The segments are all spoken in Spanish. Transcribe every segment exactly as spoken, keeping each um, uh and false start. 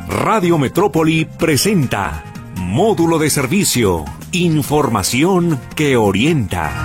Radio Metrópoli presenta Módulo de Servicio, información que orienta.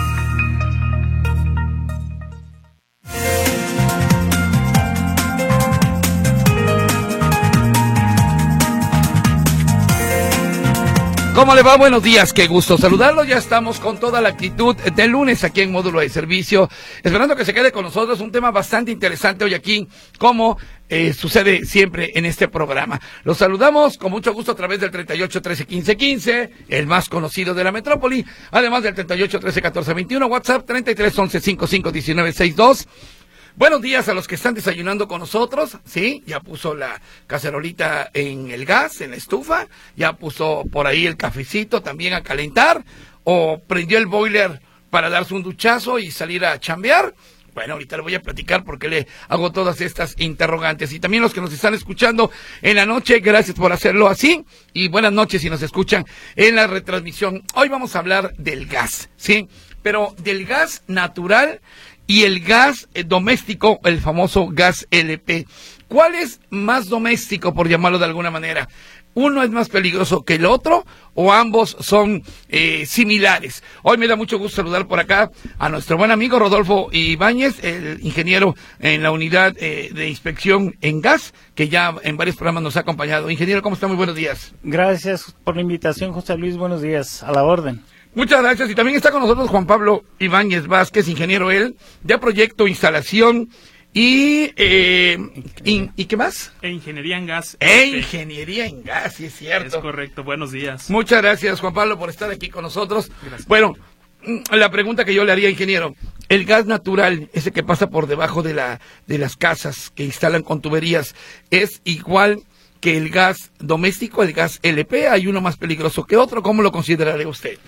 ¿Cómo le va? Buenos días, qué gusto saludarlo. Ya estamos con toda la actitud del lunes aquí en Módulo de Servicio, esperando que se quede con nosotros. Un tema bastante interesante hoy aquí, como eh, sucede siempre en este programa. Los saludamos con mucho gusto a través del treinta y ocho, trece, quince, quince, el más conocido de la metrópoli, además del treinta y ocho, trece, catorce, veintiuno, WhatsApp treinta y tres, once, cincuenta y cinco, diecinueve, sesenta y dos. Buenos días a los que están desayunando con nosotros, ¿sí? Ya puso la cacerolita en el gas, en la estufa, ya puso por ahí el cafecito también a calentar, o prendió el boiler para darse un duchazo y salir a chambear. Bueno, ahorita le voy a platicar porque le hago todas estas interrogantes. Y también los que nos están escuchando en la noche, gracias por hacerlo así. Y buenas noches si nos escuchan en la retransmisión. Hoy vamos a hablar del gas, ¿sí? Pero del gas natural y el gas eh, doméstico, el famoso gas L P. ¿Cuál es más doméstico, por llamarlo de alguna manera? ¿Uno es más peligroso que el otro o ambos son eh, similares? Hoy me da mucho gusto saludar por acá a nuestro buen amigo Rodolfo Ibáñez, el ingeniero en la unidad eh, de inspección en gas, que ya en varios programas nos ha acompañado. Ingeniero, ¿cómo está? Muy buenos días. Gracias por la invitación, José Luis. Buenos días. A la orden. Muchas gracias. Y también está con nosotros Juan Pablo Ibáñez Vázquez, ingeniero él, de proyecto, instalación y... Eh, in, ¿Y qué más? E ingeniería en gas. E ingeniería en gas, sí es cierto. Es correcto, buenos días. Muchas gracias, Juan Pablo, por estar aquí con nosotros. Gracias. Bueno, la pregunta que yo le haría, ingeniero, el gas natural, ese que pasa por debajo de, la, de las casas que instalan con tuberías, ¿es igual que el gas doméstico, el gas L P? ¿Hay uno más peligroso que otro? ¿Cómo lo consideraría usted?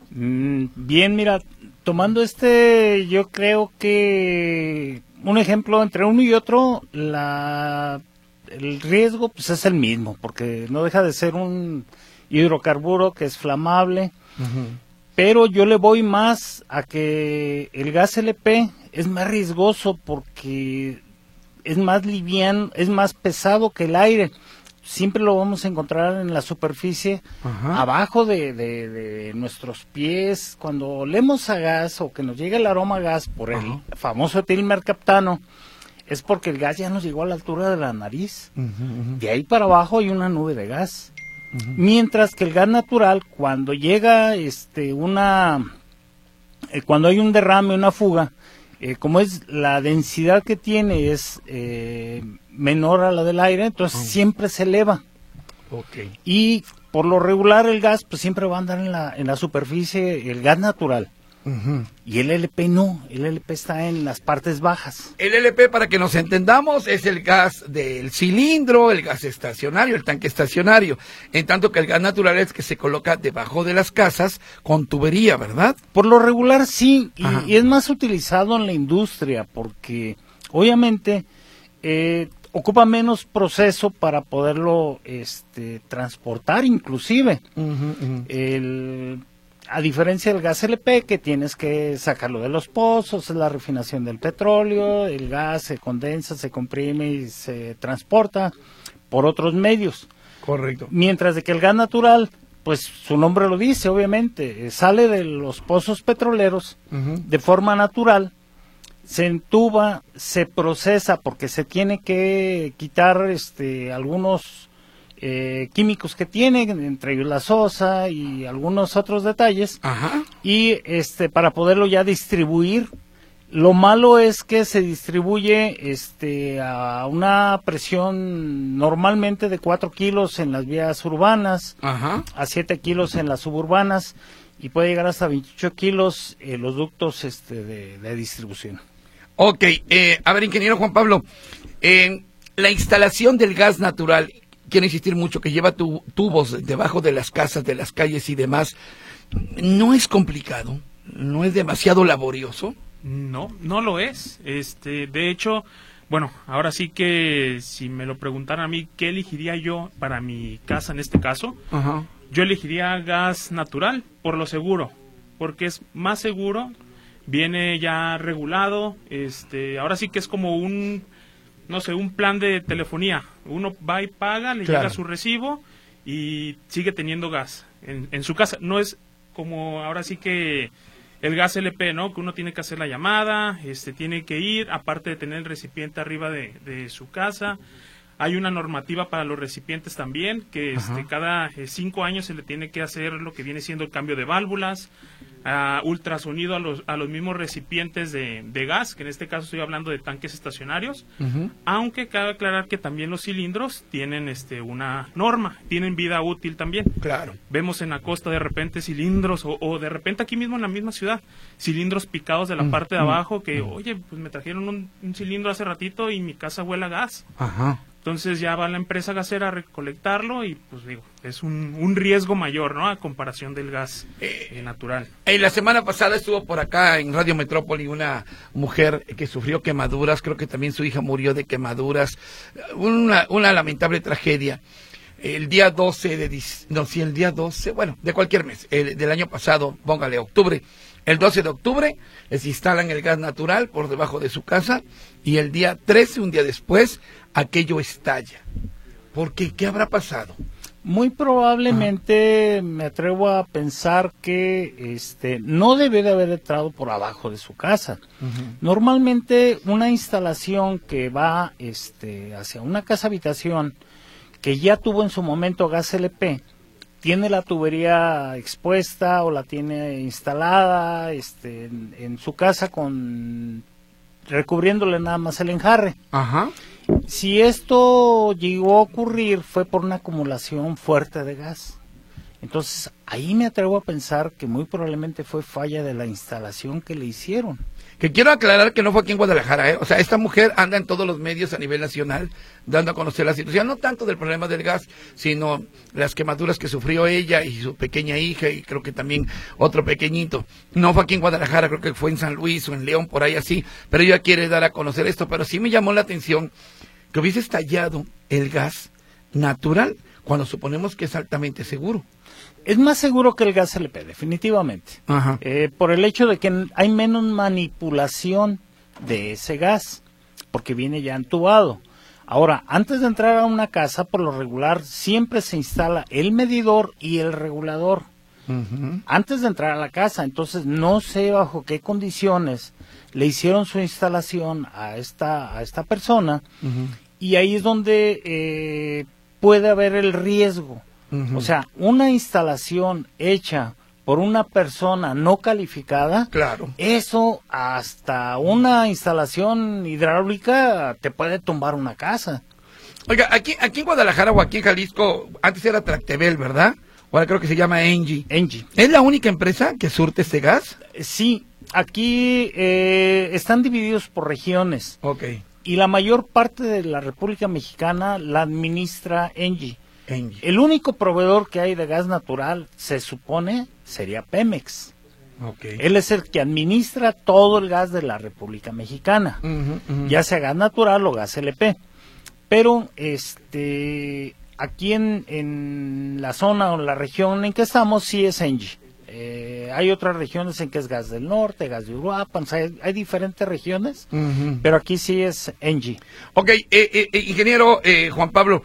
Bien, mira, tomando este, yo creo que un ejemplo entre uno y otro, la el riesgo pues es el mismo, porque no deja de ser un hidrocarburo que es flamable, uh-huh. Pero yo le voy más a que el gas L P es más riesgoso porque es más liviano, es más pesado que el aire. Siempre lo vamos a encontrar en la superficie, ajá, abajo de, de, de nuestros pies. Cuando olemos a gas o que nos llegue el aroma a gas por el ajá. famoso etilmercaptano, es porque el gas ya nos llegó a la altura de la nariz. Uh-huh, uh-huh. De ahí para abajo hay una nube de gas. Uh-huh. Mientras que el gas natural, cuando llega este una, eh, cuando hay un derrame, una fuga, eh, como es la densidad que tiene es eh, menor a la del aire, entonces oh. siempre se eleva. Okay. Y por lo regular el gas pues siempre va a andar en la en la superficie, el gas natural. Uh-huh. Y el L P no, el L P está en las partes bajas. El L P, para que nos entendamos, es el gas del cilindro, el gas estacionario, el tanque estacionario, en tanto que el gas natural es que se coloca debajo de las casas con tubería, ¿verdad? Por lo regular sí, y, y es más utilizado en la industria, porque obviamente eh, ocupa menos proceso para poderlo este, transportar inclusive. Uh-huh, uh-huh. El... A diferencia del gas L P, que tienes que sacarlo de los pozos, es la refinación del petróleo, el gas se condensa, se comprime y se transporta por otros medios. Correcto. Mientras de que el gas natural, pues su nombre lo dice, obviamente, sale de los pozos petroleros uh-huh. de forma natural, se entuba, se procesa porque se tiene que quitar este algunos... Eh, químicos que tienen, entre ellos la sosa y algunos otros detalles. Ajá. Y este para poderlo ya distribuir. Lo malo es que se distribuye este a una presión normalmente de cuatro kilos en las vías urbanas, ajá, a siete kilos en las suburbanas y puede llegar hasta veintiocho kilos en los ductos este de, de distribución. Ok, eh, a ver, ingeniero Juan Pablo, eh, la instalación del gas natural, quiere insistir mucho, que lleva tu, tubos debajo de las casas, de las calles y demás, ¿no es complicado? ¿No es demasiado laborioso? No, no lo es. Este, de hecho, bueno, ahora sí que si me lo preguntaran a mí, ¿qué elegiría yo para mi casa en este caso? Ajá. Yo elegiría gas natural, por lo seguro, porque es más seguro, viene ya regulado, este, ahora sí que es como un... no sé, un plan de telefonía. Uno va y paga, le Claro. llega su recibo y sigue teniendo gas en, en su casa. No es como ahora sí que el gas L P, ¿no? Que uno tiene que hacer la llamada, este, tiene que ir, aparte de tener el recipiente arriba de, de su casa. Hay una normativa para los recipientes también, que este, cada eh, cinco años se le tiene que hacer lo que viene siendo el cambio de válvulas, uh, ultrasonido a los, a los mismos recipientes de, de gas, que en este caso estoy hablando de tanques estacionarios, uh-huh. aunque cabe aclarar que también los cilindros tienen este, una norma, tienen vida útil también. Claro. Vemos en la costa de repente cilindros, o, o de repente aquí mismo en la misma ciudad, cilindros picados de la uh-huh. parte de abajo, que uh-huh. oye, pues me trajeron un, un cilindro hace ratito y mi casa huele a gas. Ajá. Entonces ya va la empresa gasera a recolectarlo y pues digo, es un, un riesgo mayor, ¿no? A comparación del gas eh, natural. Eh, la semana pasada estuvo por acá en Radio Metrópoli una mujer que sufrió quemaduras, creo que también su hija murió de quemaduras, una, una lamentable tragedia. El día doce de, no, sí, el día doce, bueno, de cualquier mes, el, del año pasado, póngale octubre. El doce de octubre les instalan el gas natural por debajo de su casa y el día trece, un día después, aquello estalla. ¿Por qué? ¿Qué habrá pasado? Muy probablemente Ajá. me atrevo a pensar que este no debe de haber entrado por abajo de su casa. Uh-huh. Normalmente una instalación que va este hacia una casa habitación que ya tuvo en su momento gas L P, tiene la tubería expuesta o la tiene instalada este, en, en su casa con recubriéndole nada más el enjarre. Ajá. Si esto llegó a ocurrir fue por una acumulación fuerte de gas. Entonces ahí me atrevo a pensar que muy probablemente fue falla de la instalación que le hicieron. Que quiero aclarar que no fue aquí en Guadalajara, ¿eh? O sea, esta mujer anda en todos los medios a nivel nacional dando a conocer la situación, no tanto del problema del gas, sino las quemaduras que sufrió ella y su pequeña hija y creo que también otro pequeñito. No fue aquí en Guadalajara, creo que fue en San Luis o en León, por ahí así, pero ella quiere dar a conocer esto, pero sí me llamó la atención que hubiese estallado el gas natural cuando suponemos que es altamente seguro. Es más seguro que el gas L P, definitivamente. Ajá. Eh, por el hecho de que hay menos manipulación de ese gas, porque viene ya entubado. Ahora, antes de entrar a una casa, por lo regular, siempre se instala el medidor y el regulador. Uh-huh. Antes de entrar a la casa, entonces no sé bajo qué condiciones le hicieron su instalación a esta, a esta persona, uh-huh. y ahí es donde eh, puede haber el riesgo. Uh-huh. O sea, una instalación hecha por una persona no calificada, claro, eso hasta una instalación hidráulica te puede tumbar una casa. Oiga, aquí, aquí en Guadalajara o aquí en Jalisco, antes era Tractebel, ¿verdad? Ahora creo que se llama Engie. Engie. ¿Es la única empresa que surte este gas? Sí, aquí eh, están divididos por regiones. Ok. Y la mayor parte de la República Mexicana la administra Engie. Engie. El único proveedor que hay de gas natural, se supone, sería Pemex. Okay. Él es el que administra todo el gas de la República Mexicana, uh-huh, uh-huh. ya sea gas natural o gas L P. Pero este aquí en, en la zona o la región en que estamos, sí es Engie. Eh, hay otras regiones en que es gas del norte, gas de Uruapan, o sea, hay, hay diferentes regiones, uh-huh. pero aquí sí es Engie. Ok, eh, eh, ingeniero eh, Juan Pablo,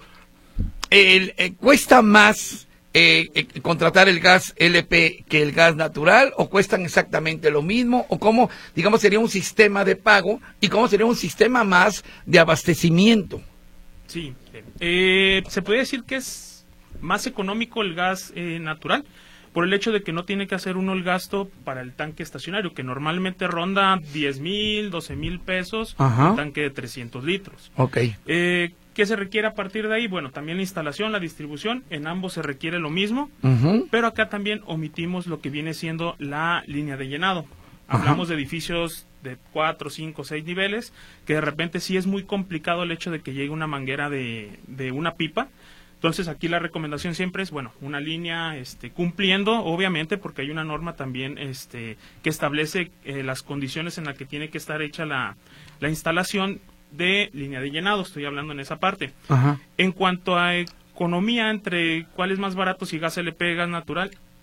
El, eh, ¿cuesta más eh, eh, contratar el gas L P que el gas natural o cuestan exactamente lo mismo? ¿O cómo, digamos, sería un sistema de pago y cómo sería un sistema más de abastecimiento? Sí, eh, se puede decir que es más económico el gas eh, natural por el hecho de que no tiene que hacer uno el gasto para el tanque estacionario, que normalmente ronda diez mil, doce mil pesos, Ajá. un tanque de trescientos litros. Ok. Eh, ¿Qué se requiere a partir de ahí? Bueno, también la instalación, la distribución, en ambos se requiere lo mismo, uh-huh. pero acá también omitimos lo que viene siendo la línea de llenado. Hablamos uh-huh. de edificios de cuatro, cinco, seis niveles, que de repente sí es muy complicado el hecho de que llegue una manguera de, de una pipa. Entonces aquí la recomendación siempre es, bueno, una línea este, cumpliendo, obviamente, porque hay una norma también este, que establece eh, las condiciones en las que tiene que estar hecha la, la instalación de línea de llenado, estoy hablando en esa parte. Ajá. En cuanto a economía entre cuál es más barato, si gas L P, gas natural,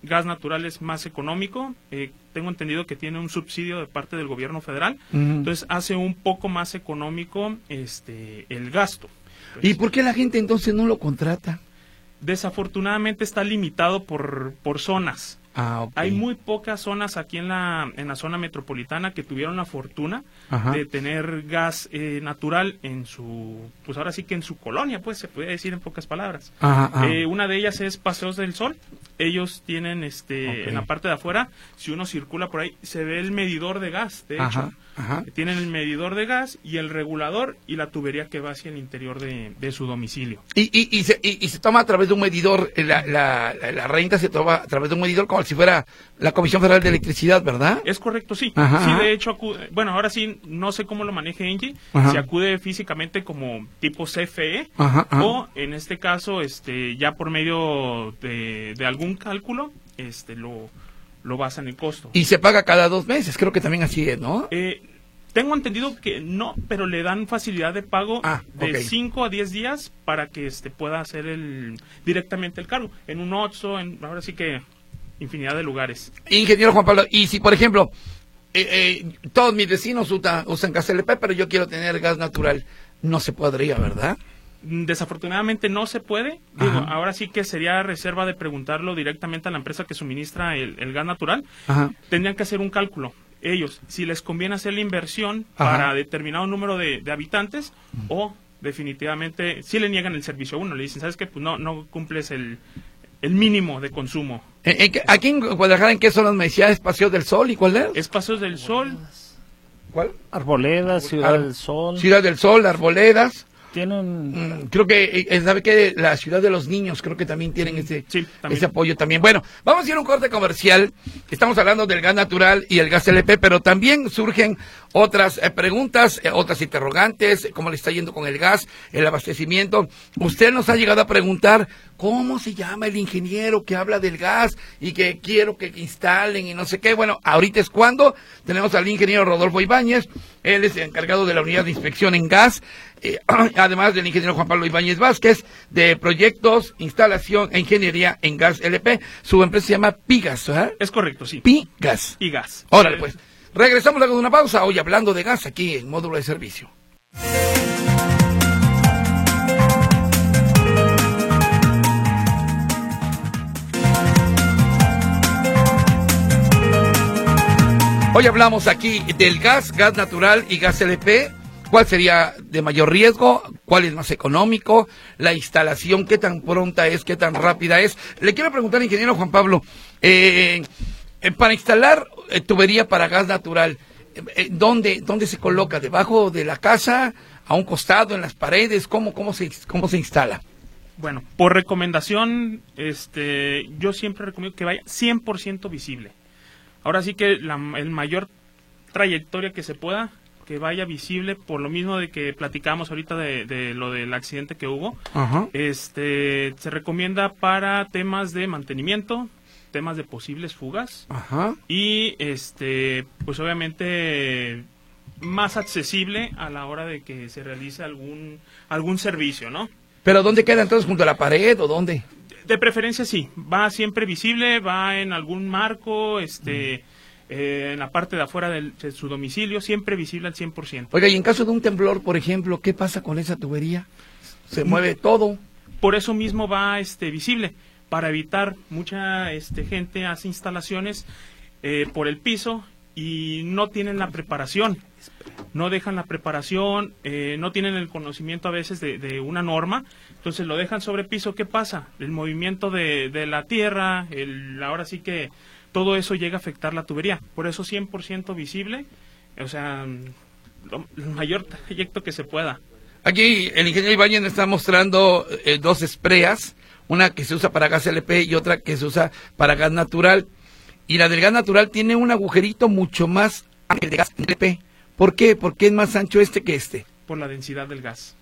gas natural es más económico, eh, tengo entendido que tiene un subsidio de parte del gobierno federal, Uh-huh. entonces hace un poco más económico este el gasto. Pues, ¿Y por qué la gente entonces no lo contrata? desafortunadamente está limitado por, por zonas. Ah, ok. Hay muy pocas zonas aquí en la, en la zona metropolitana que tuvieron la fortuna Ajá. de tener gas eh, natural en su, pues ahora sí que en su colonia, pues se puede decir en pocas palabras. Ajá, ajá. Eh, una de ellas es Paseos del Sol. Ellos tienen, este, Ok. en la parte de afuera, si uno circula por ahí, se ve el medidor de gas, de Ajá, hecho. ajá. Tienen el medidor de gas y el regulador y la tubería que va hacia el interior de, de su domicilio. Y, y, y, se, y, y se toma a través de un medidor, eh, la, la, la, la renta se toma a través de un medidor como si fuera la Comisión Federal de Electricidad, ¿verdad? Es correcto, sí. Ajá, sí, ajá. de hecho, acude, bueno, ahora sí, no sé cómo lo maneje Engie, Ajá. si acude físicamente como tipo C F E, Ajá, ajá. o en este caso, este, ya por medio de, de algún cálculo, este, lo, lo basan en costo. Y se paga cada dos meses, creo que también así es, ¿no? Eh, tengo entendido que no, pero le dan facilidad de pago Ah, de ok. cinco a diez días para que este pueda hacer el directamente el cargo. En un Oxxo, en, ahora sí que infinidad de lugares. Ingeniero Juan Pablo, y si por ejemplo, eh, eh, todos mis vecinos usa- usan gas L P, pero yo quiero tener gas natural, no se podría, ¿verdad? Desafortunadamente no se puede. Digo, Ajá. ahora sí que sería reserva de preguntarlo directamente a la empresa que suministra el, el gas natural. Ajá. Tendrían que hacer un cálculo. Ellos, si les conviene hacer la inversión Ajá. para determinado número de, de habitantes o definitivamente si le niegan el servicio a uno. Le dicen, ¿sabes qué? Pues no, no cumples el, el mínimo de consumo. ¿En- en qué- aquí en Guadalajara, ¿en qué zonas me decía? ¿Espacios del Sol y cuál es? Espacios del Sol, ¿Cuál? Arboledas, Ciudad Ar- del Sol, Ciudad del Sol, Arboledas. tienen... Mm, Creo que, eh, ¿sabe qué? La Ciudad de los Niños, creo que también tienen ese, Sí, también. ese apoyo también. Bueno, vamos a ir a un corte comercial. Estamos hablando del gas natural y el gas L P, pero también surgen otras eh, preguntas, eh, otras interrogantes, cómo le está yendo con el gas, el abastecimiento. Usted nos ha llegado a preguntar cómo se llama el ingeniero que habla del gas y que quiero que instalen y no sé qué. Bueno, ahorita es cuando tenemos al ingeniero Rodolfo Ibáñez. Él es el encargado de la unidad de inspección en gas, eh, además del ingeniero Juan Pablo Ibáñez Vázquez, de proyectos, instalación e ingeniería en gas L P. Su empresa se llama Pigas, ¿verdad? es correcto, sí. Pigas. Y gas. Órale, Eh, pues. Regresamos luego de una pausa, hoy hablando de gas aquí en Módulo de Servicio. Hoy hablamos aquí del gas, gas natural y gas L P. ¿Cuál sería de mayor riesgo? ¿Cuál es más económico? La instalación, ¿qué tan pronta es? ¿Qué tan rápida es? Le quiero preguntar, ingeniero Juan Pablo, eh, eh, para instalar eh, tubería para gas natural, eh, eh, ¿dónde, ¿dónde se coloca? ¿Debajo de la casa? ¿A un costado? ¿En las paredes? ¿Cómo, cómo, se, cómo se instala? Bueno, por recomendación, este, yo siempre recomiendo que vaya cien por ciento visible. Ahora sí que la el mayor trayectoria que se pueda, que vaya visible, por lo mismo de que platicamos ahorita de, de lo del accidente que hubo. Ajá. Este, se recomienda para temas de mantenimiento, temas de posibles fugas Ajá. y, este, pues obviamente más accesible a la hora de que se realice algún algún servicio, ¿no? ¿Pero dónde queda entonces? ¿Junto a la pared o dónde? De preferencia sí, va siempre visible, va en algún marco, este, eh, en la parte de afuera del- de su domicilio, siempre visible al cien por ciento. Oiga, y en caso de un temblor, por ejemplo, ¿qué pasa con esa tubería? Se mueve todo. Por eso mismo va este visible, para evitar mucha este, gente hace instalaciones eh, por el piso y no tienen la preparación, no dejan la preparación, eh, no tienen el conocimiento a veces de, de una norma, entonces lo dejan sobre piso. ¿Qué pasa? El movimiento de, de la tierra, el, ahora sí que todo eso llega a afectar la tubería, por eso cien por ciento visible, o sea, lo, el mayor trayecto que se pueda. Aquí el ingeniero Ibáñez nos está mostrando eh, dos espreas, una que se usa para gas L P y otra que se usa para gas natural. Y la del gas natural tiene un agujerito mucho más amplio que el de gas L P. ¿Por qué? Porque es más ancho este que este. Por la densidad del gas.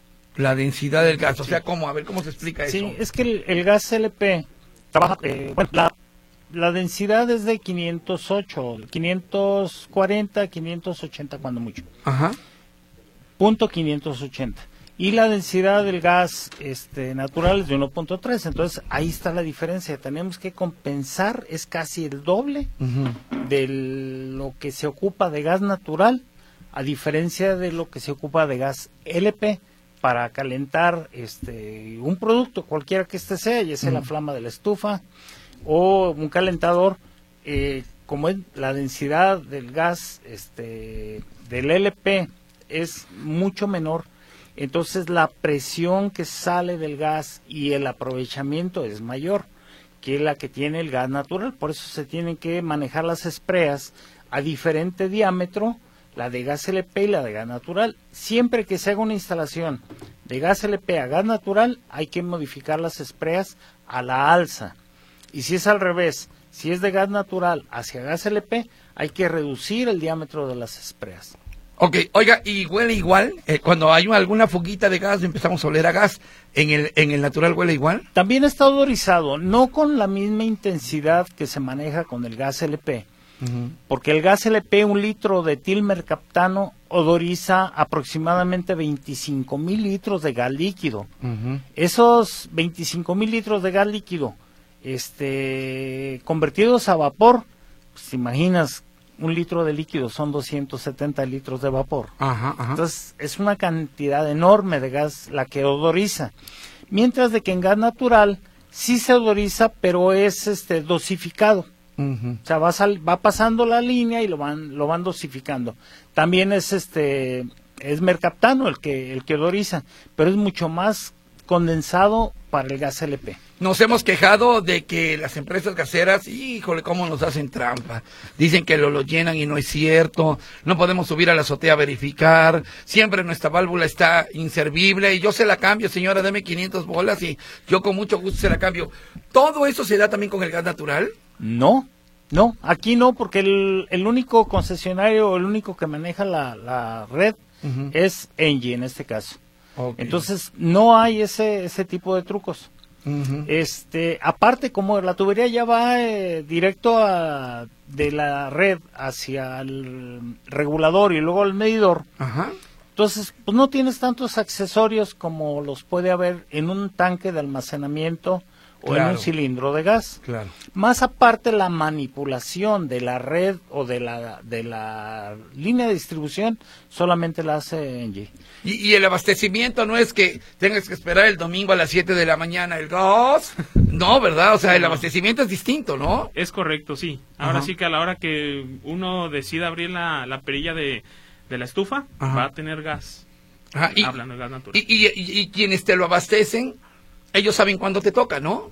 La densidad del gas. O sea, ¿cómo? A ver, ¿cómo se explica eso? Sí, es que el, el gas L P trabaja, eh, bueno, la, la densidad es de quinientos ocho, quinientos cuarenta, quinientos ochenta cuando mucho, Ajá. punto quinientos ochenta. y la densidad del gas este natural es de uno punto tres. Entonces ahí está la diferencia. Tenemos que compensar, es casi el doble uh-huh. de lo que se ocupa de gas natural, a diferencia de lo que se ocupa de gas L P para calentar este un producto, cualquiera que este sea, ya sea uh-huh. la flama de la estufa o un calentador. Eh, como es la densidad del gas este del L P es mucho menor, entonces la presión que sale del gas y el aprovechamiento es mayor que la que tiene el gas natural. Por eso se tienen que manejar las espreas a diferente diámetro, la de gas L P y la de gas natural. Siempre que se haga una instalación de gas L P a gas natural, hay que modificar las espreas a la alza. Y si es al revés, si es de gas natural hacia gas L P, hay que reducir el diámetro de las espreas. Ok, oiga, ¿y huele igual? Eh, cuando hay alguna fuguita de gas empezamos a oler a gas, ¿en el, en el natural huele igual? También está odorizado, no con la misma intensidad que se maneja con el gas L P. Uh-huh. Porque el gas L P, un litro de etilmercaptano, odoriza aproximadamente veinticinco mil litros de gas líquido. Uh-huh. Esos veinticinco mil litros de gas líquido este convertidos a vapor, pues te imaginas, un litro de líquido son doscientos setenta litros de vapor. Ajá, ajá. Entonces es una cantidad enorme de gas la que odoriza, mientras de que en gas natural sí se odoriza, pero es este dosificado. Uh-huh. O sea, va, sal, va pasando la línea y lo van lo van dosificando. También es este es mercaptano el que el que odoriza, pero es mucho más condensado para el gas L P. Nos hemos quejado de que las empresas gaseras, híjole, cómo nos hacen trampa. Dicen que lo, lo llenan y no es cierto. No podemos subir a la azotea a verificar. Siempre nuestra válvula está inservible y yo se la cambio, señora, deme quinientas bolas y yo con mucho gusto se la cambio. ¿Todo eso se da también con el gas natural? No, no, aquí no, porque el, el único concesionario, el único que maneja la, la red uh-huh. es Engie en este caso. Okay. Entonces no hay ese ese tipo de trucos. Uh-huh. Este, aparte, como la tubería ya va eh, directo a, de la red hacia el regulador y luego al medidor, uh-huh. entonces pues no tienes tantos accesorios como los puede haber en un tanque de almacenamiento o claro. en un cilindro de gas. Claro. Más aparte, la manipulación de la red o de la de la línea de distribución solamente la hace Engie. Y, y el abastecimiento no es que tengas que esperar el domingo a las siete de la mañana el gas. No, ¿verdad? O sea, el abastecimiento es distinto, ¿no? Es correcto, sí. Ahora Ajá. sí que a la hora que uno decida abrir la, la perilla de, de la estufa, Ajá. va a tener gas. Ajá. Y, hablando de gas natural. Y, y, y, y quienes te lo abastecen, ellos saben cuándo te toca, ¿no?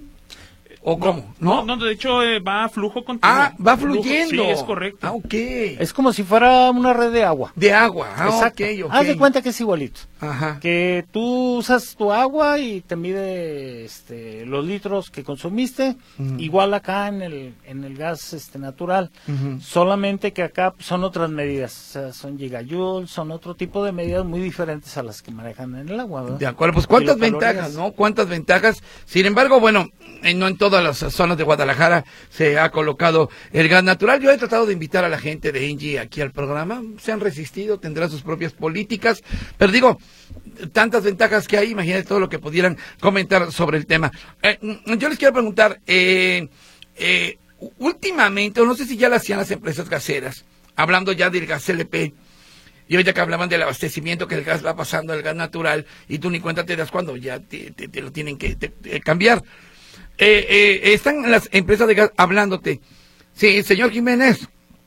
¿O no, cómo? ¿No? no, no, de hecho eh, va a flujo continuo. Ah, va fluyendo. Flujo, sí, es correcto. Ah, ok. Es como si fuera una red de agua. De agua, ah, exacto. Okay, okay. Haz de cuenta que es igualito. Ajá. Que tú usas tu agua y te mide este, los litros que consumiste, uh-huh. igual acá en el en el gas este natural. Uh-huh. Solamente que acá son otras medidas, o sea, son gigajoules, son otro tipo de medidas muy diferentes a las que manejan en el agua, ¿verdad? De acuerdo, pues cuántas ventajas, ¿no? Cuántas ventajas. Sin embargo, bueno, eh, no en todas las zonas de Guadalajara se ha colocado el gas natural. Yo he tratado de invitar a la gente de Engie aquí al programa, se han resistido, tendrán sus propias políticas, pero digo, tantas ventajas que hay, imagínate todo lo que pudieran comentar sobre el tema. Eh, yo les quiero preguntar, eh, eh, últimamente, o no sé si ya lo hacían las empresas gaseras, hablando ya del gas L P, y ahorita que hablaban del abastecimiento, que el gas va pasando al gas natural, y tú ni cuenta te das cuando ya te, te, te lo tienen que te, te cambiar. Eh, eh, están las empresas de gas hablándote. Sí, señor Jiménez,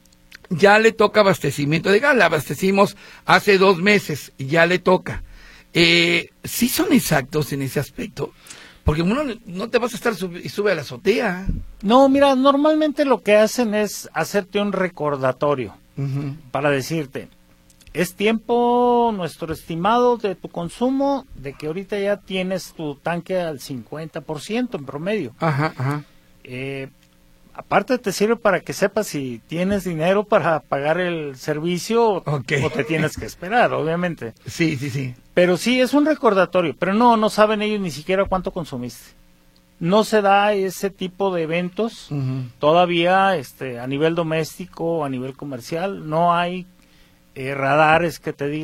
ya le toca abastecimiento de gas, le abastecimos hace dos meses, ya le toca. Eh, ¿sí son exactos en ese aspecto? Porque uno no te vas a estar sub- y sube a la azotea. No, mira, normalmente lo que hacen es hacerte un recordatorio uh-huh. para decirte, es tiempo nuestro estimado de tu consumo, de que ahorita ya tienes tu tanque al cincuenta por ciento en promedio. Ajá, ajá. Eh, aparte te sirve para que sepas si tienes dinero para pagar el servicio okay. o te tienes que esperar, obviamente. Sí, sí, sí. Pero sí, es un recordatorio, pero no, no saben ellos ni siquiera cuánto consumiste. No se da ese tipo de eventos uh-huh. todavía este, a nivel doméstico o a nivel comercial. No hay eh, radares que te digan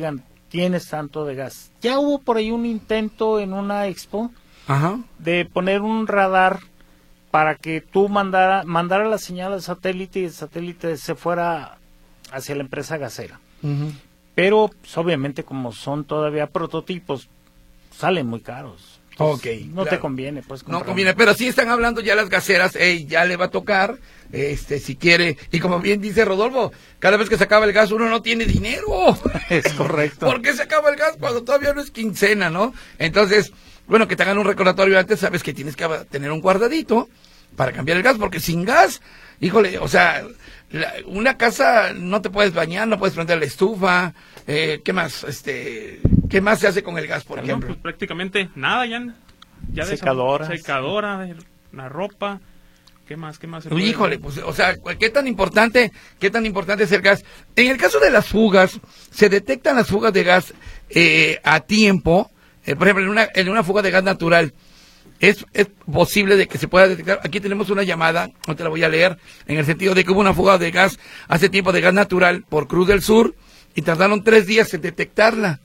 tienes tanto de gas. Ya hubo por ahí un intento en una expo Ajá. de poner un radar para que tú mandara, mandara la señal al satélite y el satélite se fuera hacia la empresa gasera. Uh-huh. Pero pues, obviamente como son todavía prototipos, salen muy caros. Entonces, ok, no claro. te conviene, pues. No conviene, pero sí están hablando ya las gaseras, ey, ya le va a tocar, este, si quiere, y como bien dice Rodolfo, cada vez que se acaba el gas uno no tiene dinero. Es correcto. ¿Por qué se acaba el gas cuando todavía no es quincena, no? Entonces, bueno, que te hagan un recordatorio antes, sabes que tienes que tener un guardadito para cambiar el gas, porque sin gas, híjole, o sea, la, una casa no te puedes bañar, no puedes prender la estufa, eh, ¿qué más? Este, ¿qué más se hace con el gas, por No, ejemplo? pues prácticamente nada, ya. ya Secadora. De esa, secadora, la ropa. ¿Qué más? ¿Qué más? Se Uy, puede híjole, hacer? pues, o sea, ¿qué tan importante, qué tan importante es el gas? En el caso de las fugas, se detectan las fugas de gas eh, a tiempo, eh, por ejemplo, en una, en una fuga de gas natural, es, es posible de que se pueda detectar. Aquí tenemos una llamada, no te la voy a leer, en el sentido de que hubo una fuga de gas hace tiempo de gas natural por Cruz del Sur y tardaron tres días en detectarla.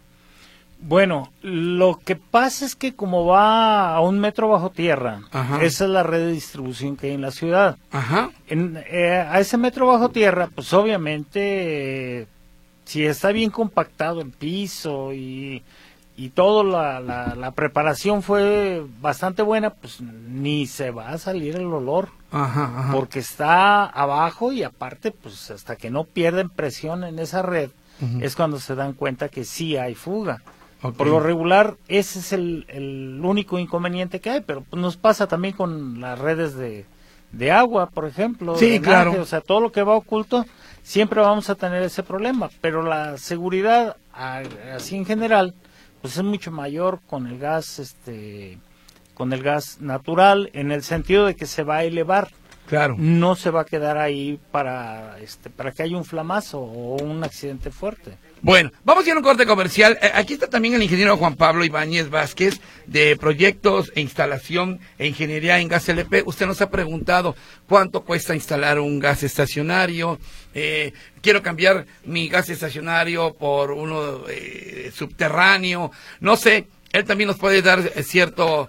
Bueno, lo que pasa es que como va a un metro bajo tierra, Ajá. esa es la red de distribución que hay en la ciudad. Ajá. En, eh, a ese metro bajo tierra, pues obviamente, eh, si está bien compactado el piso y, y toda la, la, la preparación fue bastante buena, pues ni se va a salir el olor. Ajá, ajá. Porque está abajo y aparte, pues hasta que no pierden presión en esa red, uh-huh. es cuando se dan cuenta que sí hay fuga. Okay. Por lo regular, ese es el, el único inconveniente que hay, pero pues, nos pasa también con las redes de, de agua, por ejemplo. Sí, claro. O sea, todo lo que va oculto, siempre vamos a tener ese problema, pero la seguridad, así en general, pues es mucho mayor con el gas, este, con el gas natural, en el sentido de que se va a elevar. Claro. No se va a quedar ahí para, este, para que haya un flamazo o un accidente fuerte. Bueno, vamos a ir a un corte comercial. Eh, aquí está también el ingeniero Juan Pablo Ibáñez Vázquez, de Proyectos e Instalación e Ingeniería en Gas L P. Usted nos ha preguntado cuánto cuesta instalar un gas estacionario. Eh, quiero cambiar mi gas estacionario por uno eh, subterráneo. No sé. Él también nos puede dar cierto,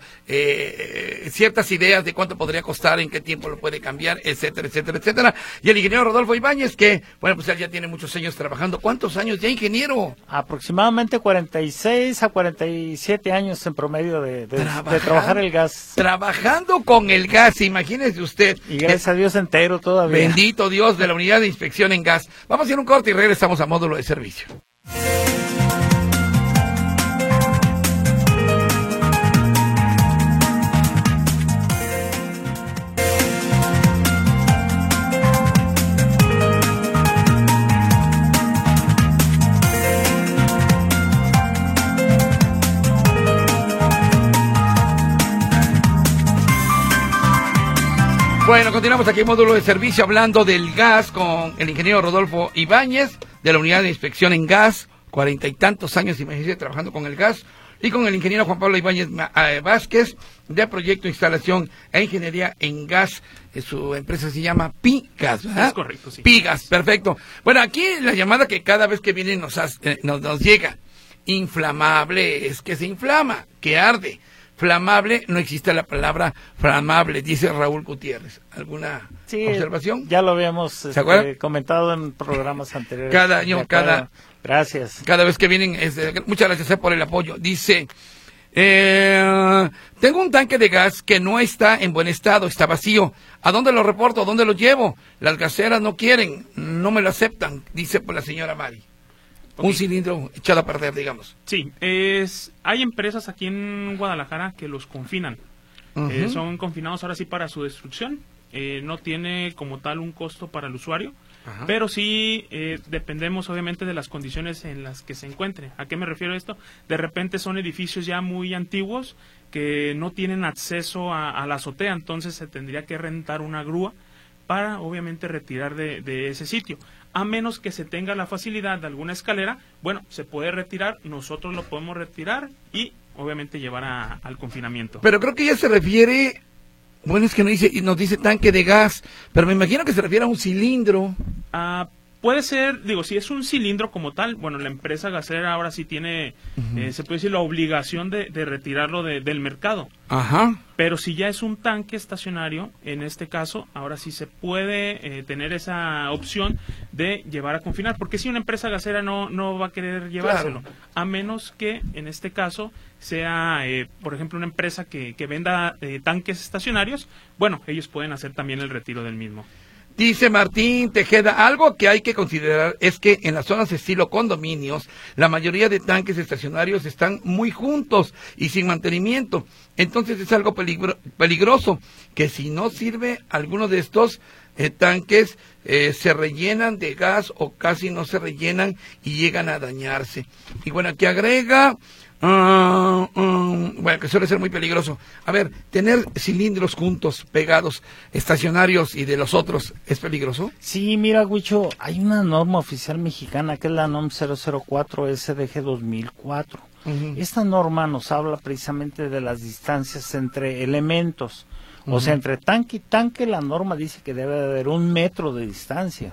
eh, ciertas ideas de cuánto podría costar, en qué tiempo lo puede cambiar, etcétera, etcétera, etcétera. Y el ingeniero Rodolfo Ibáñez, que, bueno, pues él ya tiene muchos años trabajando. ¿Cuántos años ya, ingeniero? Aproximadamente cuarenta y seis a cuarenta y siete años en promedio de, de, de trabajar el gas. Trabajando con el gas, imagínese usted. Y gracias eh, a Dios entero todavía. Bendito Dios de la Unidad de Inspección en Gas. Vamos a hacer un corte y regresamos a Módulo de Servicio. Bueno, continuamos aquí en Módulo de Servicio hablando del gas con el ingeniero Rodolfo Ibáñez de la Unidad de Inspección en Gas, cuarenta y tantos años, imagínense, trabajando con el gas, y con el ingeniero Juan Pablo Ibáñez Vázquez de Proyecto, Instalación e Ingeniería en Gas. Su empresa se llama Pigas, ¿verdad? Es correcto, sí. Pigas, perfecto. Bueno, aquí la llamada que cada vez que viene nos, hace, nos, nos llega, inflamable es que se inflama, que arde. Flamable, no existe la palabra flamable, dice Raúl Gutiérrez. ¿Alguna sí, observación? Ya lo habíamos este, comentado en programas anteriores. Cada año, cada... Gracias. Cada vez que vienen, este, muchas gracias por el apoyo. Dice, eh, tengo un tanque de gas que no está en buen estado, está vacío. ¿A dónde lo reporto? ¿A dónde lo llevo? Las gaseras no quieren, no me lo aceptan, dice por la señora Mari. Okay. Un cilindro echado a perder, digamos. Sí, es, hay empresas aquí en Guadalajara que los confinan. Uh-huh. Eh, son confinados ahora sí para su destrucción. Eh, no tiene como tal un costo para el usuario, uh-huh. pero sí eh, dependemos obviamente de las condiciones en las que se encuentre. ¿A qué me refiero a esto? De repente son edificios ya muy antiguos que no tienen acceso a, a la azotea, entonces se tendría que rentar una grúa para obviamente retirar de, de ese sitio. A menos que se tenga la facilidad de alguna escalera, bueno, se puede retirar, nosotros lo podemos retirar y obviamente llevar a, al confinamiento. Pero creo que ella se refiere, bueno, es que nos dice, nos dice tanque de gas, pero me imagino que se refiere a un cilindro. Ah, puede ser, digo, si es un cilindro como tal, bueno, la empresa gasera ahora sí tiene, uh-huh. eh, se puede decir, la obligación de, de retirarlo de, del mercado. Ajá. Pero si ya es un tanque estacionario, en este caso, ahora sí se puede eh, tener esa opción de llevar a confinar, porque si una empresa gasera no, no va a querer llevárselo, claro. a menos que, en este caso, sea, eh, por ejemplo, una empresa que, que venda eh, tanques estacionarios, bueno, ellos pueden hacer también el retiro del mismo. Dice Martín Tejeda, algo que hay que considerar es que en las zonas estilo condominios, la mayoría de tanques estacionarios están muy juntos y sin mantenimiento. Entonces es algo peligro, peligroso, que si no sirve alguno de estos eh, tanques, eh, se rellenan de gas o casi no se rellenan y llegan a dañarse. Y bueno, aquí agrega... Uh, um, bueno, que suele ser muy peligroso. A ver, tener cilindros juntos, pegados, estacionarios y de los otros, ¿es peligroso? Sí, mira, Huicho, hay una norma oficial mexicana que es la N O M cero cero cuatro S D G dos mil cuatro. Uh-huh. Esta norma nos habla precisamente de las distancias entre elementos. Uh-huh. O sea, entre tanque y tanque, la norma dice que debe haber un metro de distancia.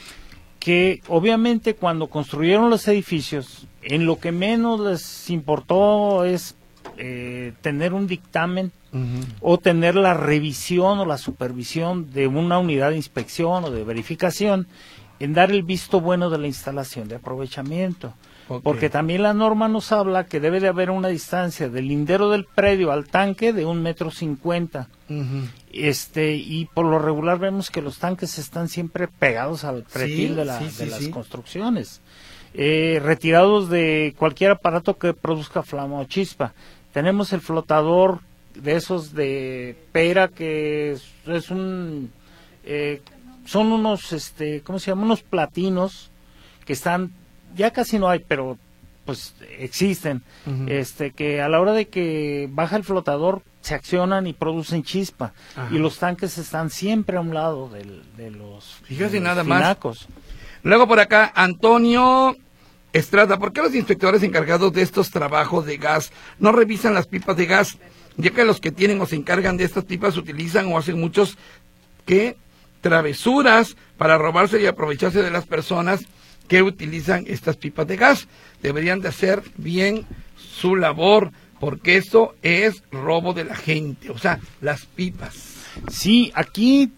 Que obviamente cuando construyeron los edificios, en lo que menos les importó es eh, tener un dictamen uh-huh. o tener la revisión o la supervisión de una unidad de inspección o de verificación en dar el visto bueno de la instalación de aprovechamiento. Okay. Porque también la norma nos habla que debe de haber una distancia del lindero del predio al tanque de un metro cincuenta. Uh-huh. Este, y por lo regular vemos que los tanques están siempre pegados al pretil sí, de, la, sí, sí, de las sí. construcciones. Eh, retirados de cualquier aparato que produzca flama o chispa. Tenemos el flotador de esos de pera que es, es un eh, son unos este ¿cómo se llama? Unos platinos que están, ya casi no hay, pero pues existen, uh-huh. este que a la hora de que baja el flotador se accionan y producen chispa. Ajá. Y los tanques están siempre a un lado del, de los, Fíjate de los nada finacos. Más. Luego por acá, Antonio Estrada, ¿por qué los inspectores encargados de estos trabajos de gas no revisan las pipas de gas? Ya que los que tienen o se encargan de estas pipas utilizan o hacen muchos que travesuras para robarse y aprovecharse de las personas que utilizan estas pipas de gas. Deberían de hacer bien su labor, porque eso es robo de la gente, o sea, las pipas. Sí, aquí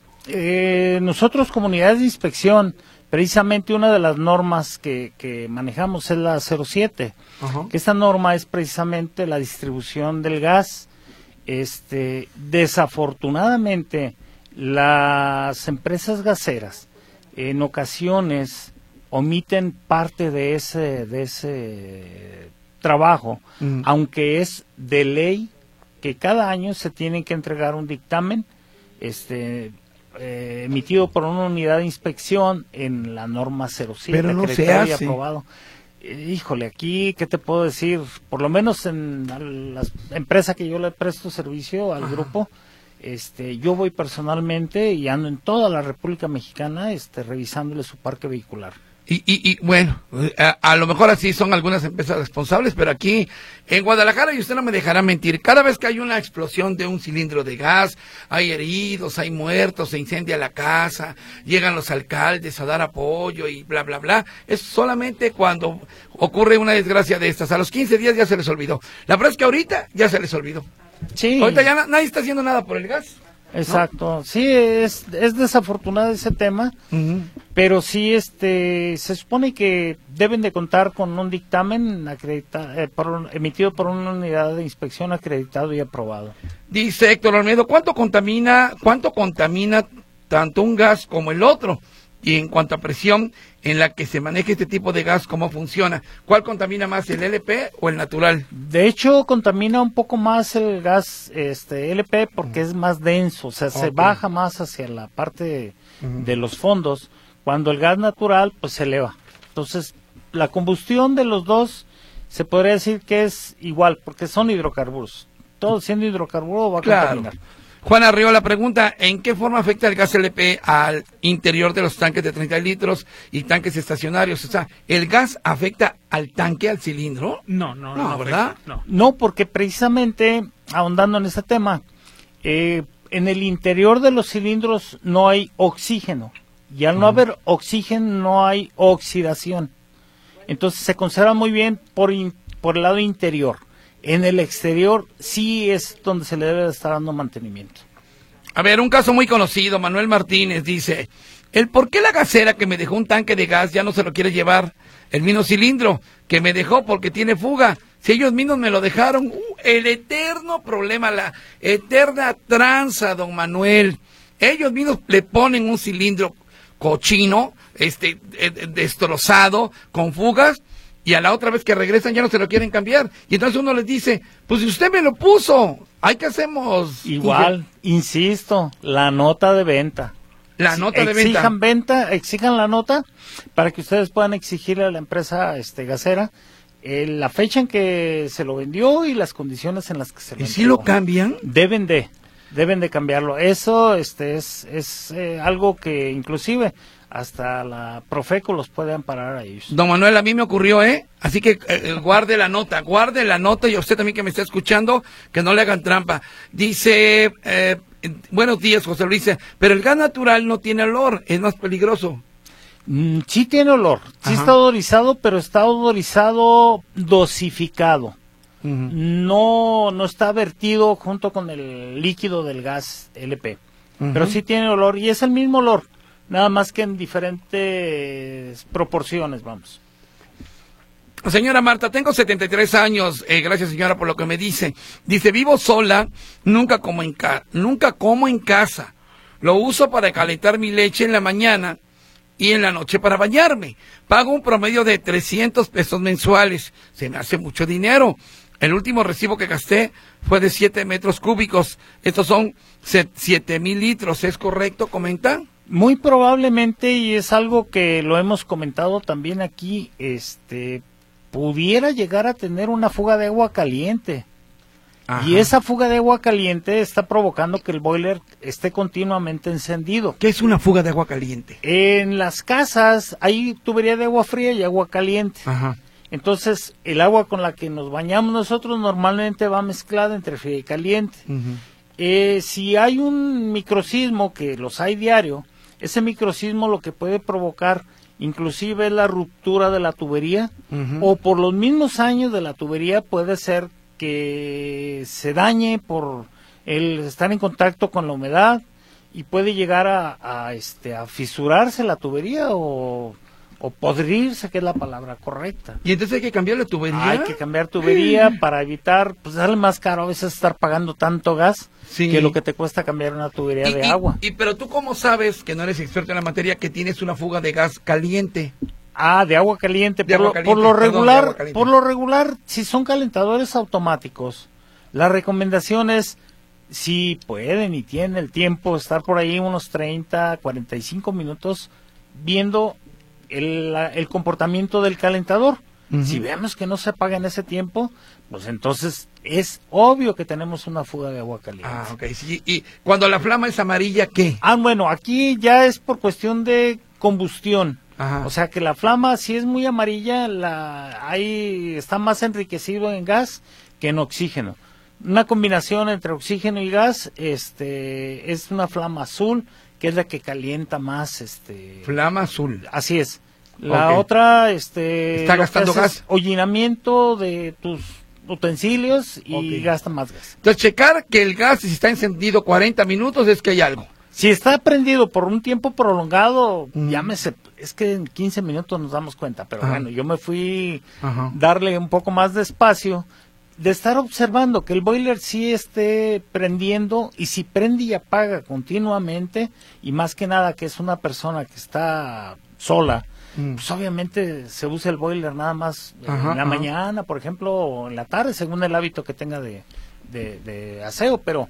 eh, nosotros comunidades de inspección, precisamente una de las normas que, que manejamos es la cero siete, uh-huh. que esta norma es precisamente la distribución del gas. Este, desafortunadamente, las empresas gaseras en ocasiones omiten parte de ese, de ese trabajo, uh-huh. aunque es de ley que cada año se tiene que entregar un dictamen, este Eh, emitido por una unidad de inspección en la norma cero siete, pero no se hace. Y aprobado. Eh, híjole, aquí, ¿qué te puedo decir? Por lo menos en la empresa que yo le presto servicio al Ajá. grupo, este, yo voy personalmente y ando en toda la República Mexicana este, revisándole su parque vehicular. Y, y, y bueno, a, a lo mejor así son algunas empresas responsables, pero aquí en Guadalajara, y usted no me dejará mentir, cada vez que hay una explosión de un cilindro de gas, hay heridos, hay muertos, se incendia la casa, llegan los alcaldes a dar apoyo y bla, bla, bla. Es solamente cuando ocurre una desgracia de estas. A los quince días ya se les olvidó. La verdad es que ahorita ya se les olvidó. Sí. Ahorita ya na- nadie está haciendo nada por el gas. Exacto, ¿no? Sí, es, es desafortunado ese tema, uh-huh. pero sí este se supone que deben de contar con un dictamen acreditado, eh, por, emitido por una unidad de inspección acreditado y aprobado. Dice Héctor Olmedo, ¿cuánto contamina, cuánto contamina tanto un gas como el otro? Y en cuanto a presión en la que se maneja este tipo de gas, ¿cómo funciona? ¿Cuál contamina más, el L P o el natural? De hecho, contamina un poco más el gas este L P porque uh-huh. es más denso, o sea, okay. se baja más hacia la parte uh-huh. de los fondos, cuando el gas natural pues se eleva. Entonces, la combustión de los dos se podría decir que es igual, porque son hidrocarburos. Todo siendo hidrocarburo va a claro. contaminar. Juan Arriola pregunta, ¿en qué forma afecta el gas L P al interior de los tanques de treinta litros y tanques estacionarios? O sea, ¿el gas afecta al tanque, al cilindro? No, no, no, no ¿verdad? Afecta, no. no, porque precisamente, ahondando en este tema, eh, en el interior de los cilindros no hay oxígeno. y al no uh-huh. haber oxígeno no hay oxidación. Entonces se conserva muy bien por, in, por el lado interior. En el exterior sí es donde se le debe estar dando mantenimiento. A ver, un caso muy conocido, Manuel Martínez dice, el por qué la gasera que me dejó un tanque de gas ya no se lo quiere llevar, el mismo cilindro que me dejó porque tiene fuga, si ellos mismos me lo dejaron, uh, el eterno problema, la eterna tranza, don Manuel, ellos mismos le ponen un cilindro cochino, este, destrozado, con fugas, y a la otra vez que regresan ya no se lo quieren cambiar. Y entonces uno les dice, pues si usted me lo puso, ¿ay qué hacemos? Igual, insisto, la nota de venta. La nota de venta. Exijan venta, exijan la nota para que ustedes puedan exigirle a la empresa este gasera eh, la fecha en que se lo vendió y las condiciones en las que se lo vendió. ¿Y si lo cambian? Deben de, deben de cambiarlo. Eso este es, es eh, algo que inclusive hasta la Profeco los puede amparar a ellos. Don Manuel, a mí me ocurrió, ¿eh? Así que eh, guarde la nota, guarde la nota, y a usted también que me está escuchando, que no le hagan trampa. Dice, eh, buenos días, José Luis, pero el gas natural no tiene olor, es más peligroso. Mm, sí tiene olor, sí Ajá. está odorizado, pero está odorizado dosificado. Uh-huh. No, no está vertido junto con el líquido del gas L P, uh-huh. pero sí tiene olor, y es el mismo olor. Nada más que en diferentes proporciones, vamos. Señora Marta, tengo setenta y tres años, eh, gracias señora por lo que me dice. Dice, vivo sola, nunca como en ca- nunca como en casa. Lo uso para calentar mi leche en la mañana y en la noche para bañarme. Pago un promedio de trescientos pesos mensuales. Se me hace mucho dinero. El último recibo que gasté fue de siete metros cúbicos. Estos son siete mil litros, ¿es correcto? ¿Comenta? Muy probablemente, y es algo que lo hemos comentado también aquí, este, pudiera llegar a tener una fuga de agua caliente. Ajá. Y esa fuga de agua caliente está provocando que el boiler esté continuamente encendido. ¿Qué es una fuga de agua caliente? En las casas hay tubería de agua fría y agua caliente. Ajá. Entonces, el agua con la que nos bañamos nosotros normalmente va mezclada entre fría y caliente. Uh-huh. Eh, si hay un microsismo, que los hay diario, ese microsismo lo que puede provocar inclusive es la ruptura de la tubería, uh-huh. o por los mismos años de la tubería puede ser que se dañe por el estar en contacto con la humedad y puede llegar a, a, este, a fisurarse la tubería o, o podrirse, que es la palabra correcta. ¿Y entonces hay que cambiar la tubería? Hay que cambiar tubería mm. para evitar, pues sale más caro a veces estar pagando tanto gas. Sí. Que lo que te cuesta cambiar una tubería y, de y, agua. Y pero tú cómo sabes, que no eres experto en la materia, que tienes una fuga de gas caliente. Ah, de agua caliente. De por, agua lo, caliente por lo regular, perdón, por lo regular, si son calentadores automáticos, la recomendación es, si pueden y tienen el tiempo, estar por ahí unos treinta, cuarenta y cinco minutos viendo el, el comportamiento del calentador. Uh-huh. Si vemos que no se apaga en ese tiempo, pues entonces es obvio que tenemos una fuga de agua caliente. Ah, ok. Sí, y cuando la flama es amarilla, ¿qué? Ah, bueno, aquí ya es por cuestión de combustión. Ajá. O sea que la flama, si es muy amarilla, la ahí está más enriquecido en gas que en oxígeno. Una combinación entre oxígeno y gas, este, es una flama azul, que es la que calienta más, este. Flama azul. Así es. La okay. otra, este, está gastando gas. Hollinamiento de tus utensilios y okay. gasta más gas. Entonces, checar que el gas, si está encendido cuarenta minutos, es que hay algo. Si está prendido por un tiempo prolongado, mm. llámese, es que en quince minutos nos damos cuenta, pero Ajá. bueno, yo me fui Ajá. darle un poco más de espacio, de estar observando que el boiler sí esté prendiendo, y si prende y apaga continuamente, y más que nada que es una persona que está sola, mm. pues obviamente se usa el boiler nada más Ajá, en la ajá. mañana, por ejemplo, o en la tarde, según el hábito que tenga de, de, de aseo, pero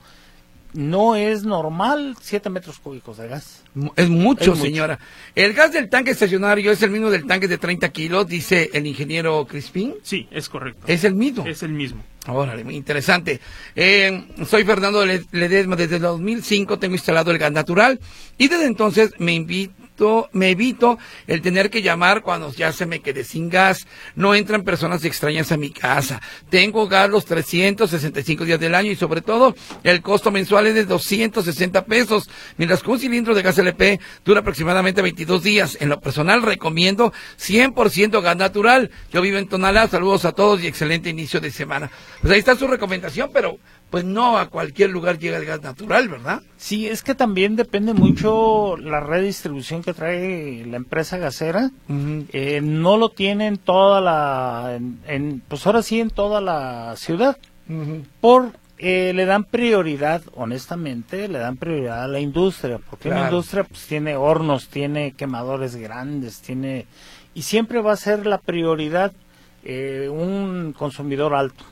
no es normal siete metros cúbicos de gas. Es mucho, es señora. Mucho. ¿El gas del tanque estacionario es el mismo del tanque de treinta kilos, dice el ingeniero Crispín? Sí, es correcto. ¿Es el mismo? Es el mismo. Órale, muy interesante. Eh, soy Fernando Ledesma, desde el dos mil cinco tengo instalado el gas natural y desde entonces me invito evito, me evito el tener que llamar cuando ya se me quede sin gas. No entran personas extrañas a mi casa. Tengo gas los trescientos sesenta y cinco días del año y sobre todo el costo mensual es de doscientos sesenta pesos, mientras que un cilindro de gas L P dura aproximadamente veintidós días. En lo personal recomiendo cien por ciento gas natural. Yo vivo en Tonalá, saludos a todos y excelente inicio de semana. Pues ahí está su recomendación, pero pues no a cualquier lugar llega el gas natural, ¿verdad? Sí, es que también depende mucho la red de distribución que trae la empresa gasera. Uh-huh. Eh, no lo tienen toda la, en, en, pues ahora sí en toda la ciudad. Uh-huh. Por eh, le dan prioridad, honestamente, le dan prioridad a la industria, porque claro. La industria pues tiene hornos, tiene quemadores grandes, tiene y siempre va a ser la prioridad eh, un consumidor alto.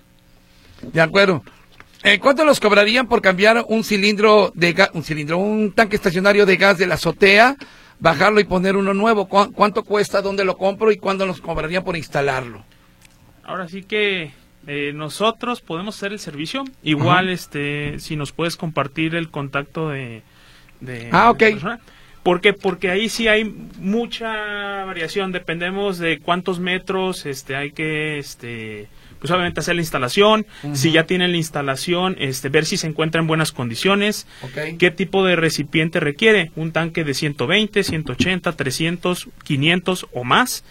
De acuerdo. Eh, ¿Cuánto los cobrarían por cambiar un cilindro de gas, un cilindro, un tanque estacionario de gas de la azotea, bajarlo y poner uno nuevo? ¿Cu- ¿Cuánto cuesta? ¿Dónde lo compro? ¿Y cuándo nos cobrarían por instalarlo? Ahora sí que eh, nosotros podemos hacer el servicio. Igual, uh-huh. este, si nos puedes compartir el contacto de, de ah, ok. de persona. ¿Por qué? Porque ahí sí hay mucha variación. Dependemos de cuántos metros, este, hay que, este. Pues obviamente hacer la instalación, uh-huh. Si ya tienen la instalación, este, ver si se encuentra en buenas condiciones, okay. Qué tipo de recipiente requiere, un tanque de ciento veinte, ciento ochenta, trescientos, quinientos o más.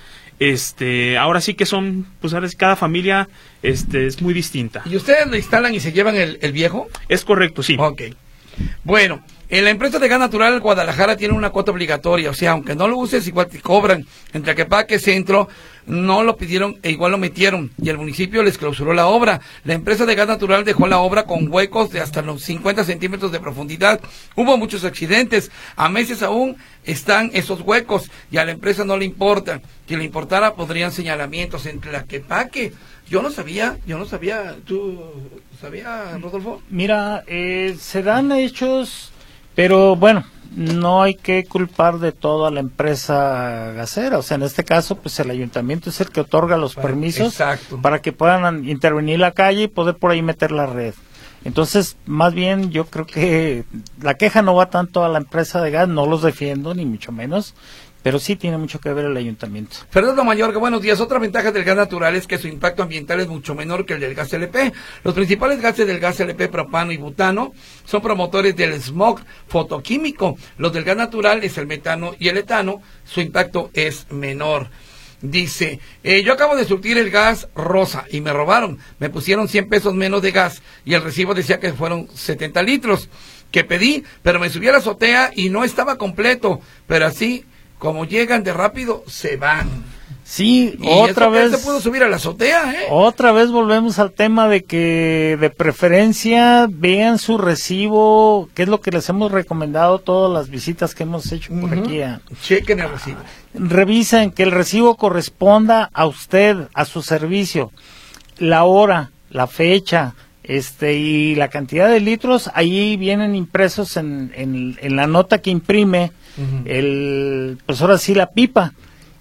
Este, ahora sí que son, pues ahora cada familia, este, es muy distinta. ¿Y ustedes lo instalan y se llevan el, el viejo? Es correcto, sí. Ok. Bueno, en la empresa de gas natural Guadalajara tiene una cuota obligatoria, o sea, aunque no lo uses, igual te cobran. Entre Tlaquepaque, Centro, no lo pidieron e igual lo metieron, y el municipio les clausuró la obra. La empresa de gas natural dejó la obra con huecos de hasta los cincuenta centímetros de profundidad. Hubo muchos accidentes, a meses aún están esos huecos, y a la empresa no le importa. Si le importara, podrían señalamientos en Tlaquepaque. Yo no sabía, yo no sabía, ¿tú sabías, Rodolfo? Mira, eh, se dan hechos, pero bueno, no hay que culpar de todo a la empresa gasera. O sea, en este caso, pues el ayuntamiento es el que otorga los para, permisos exacto. Para que puedan intervenir la calle y poder por ahí meter la red. Entonces, más bien, yo creo que la queja no va tanto a la empresa de gas, no los defiendo, ni mucho menos. Pero sí tiene mucho que ver el ayuntamiento. Fernando Mayorga, buenos días. Otra ventaja del gas natural es que su impacto ambiental es mucho menor que el del gas L P. Los principales gases del gas L P, propano y butano, son promotores del smog fotoquímico. Los del gas natural es el metano y el etano. Su impacto es menor. Dice, eh, yo acabo de surtir el gas rosa y me robaron. Me pusieron cien pesos menos de gas y el recibo decía que fueron setenta litros que pedí, pero me subí a la azotea y no estaba completo. Pero así como llegan de rápido, se van. Sí, y otra vez. se pudo subir a la azotea, ¿eh? Otra vez volvemos al tema de que de preferencia vean su recibo, que es lo que les hemos recomendado todas las visitas que hemos hecho por uh-huh. aquí. A, Chequen el recibo. Revisen que el recibo corresponda a usted, a su servicio. La hora, la fecha, este y la cantidad de litros, ahí vienen impresos en, en, en la nota que imprime. Uh-huh. El, pues ahora sí la pipa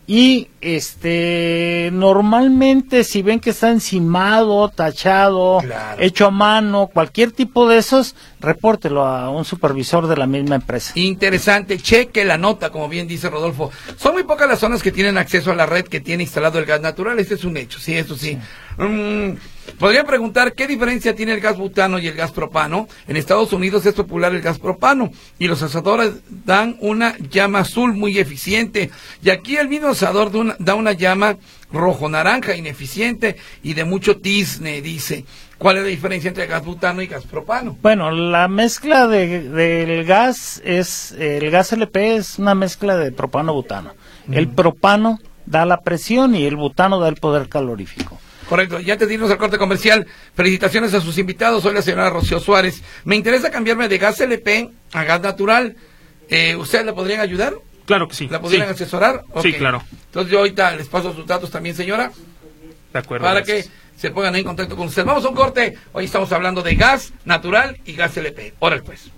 y este normalmente si ven que está encimado, tachado, claro. Hecho a mano, cualquier tipo de esos, repórtelo a un supervisor de la misma empresa. Interesante, cheque la nota, como bien dice Rodolfo. Son muy pocas las zonas que tienen acceso a la red que tiene instalado el gas natural, este es un hecho, sí, eso sí. sí. Mm, podría preguntar qué diferencia tiene el gas butano y el gas propano. En Estados Unidos es popular el gas propano y los asadores dan una llama azul muy eficiente, y aquí el mismo asador da una, da una llama rojo-naranja ineficiente y de mucho tizne, dice. ¿Cuál es la diferencia entre gas butano y gas propano? Bueno, la mezcla de, del gas es, el gas L P es una mezcla de propano-butano. Mm. El propano da la presión y el butano da el poder calorífico. Correcto, ya antes de irnos al corte comercial, felicitaciones a sus invitados. Soy la señora Rocío Suárez. Me interesa cambiarme de gas L P a gas natural. Eh, ¿Ustedes le podrían ayudar? Claro que sí. ¿La podrían sí. asesorar? Okay. Sí, claro. Entonces yo ahorita les paso sus datos también, señora. De acuerdo. Para gracias. que se pongan en contacto con ustedes. Vamos a un corte. Hoy estamos hablando de gas natural y gas L P. Órale pues.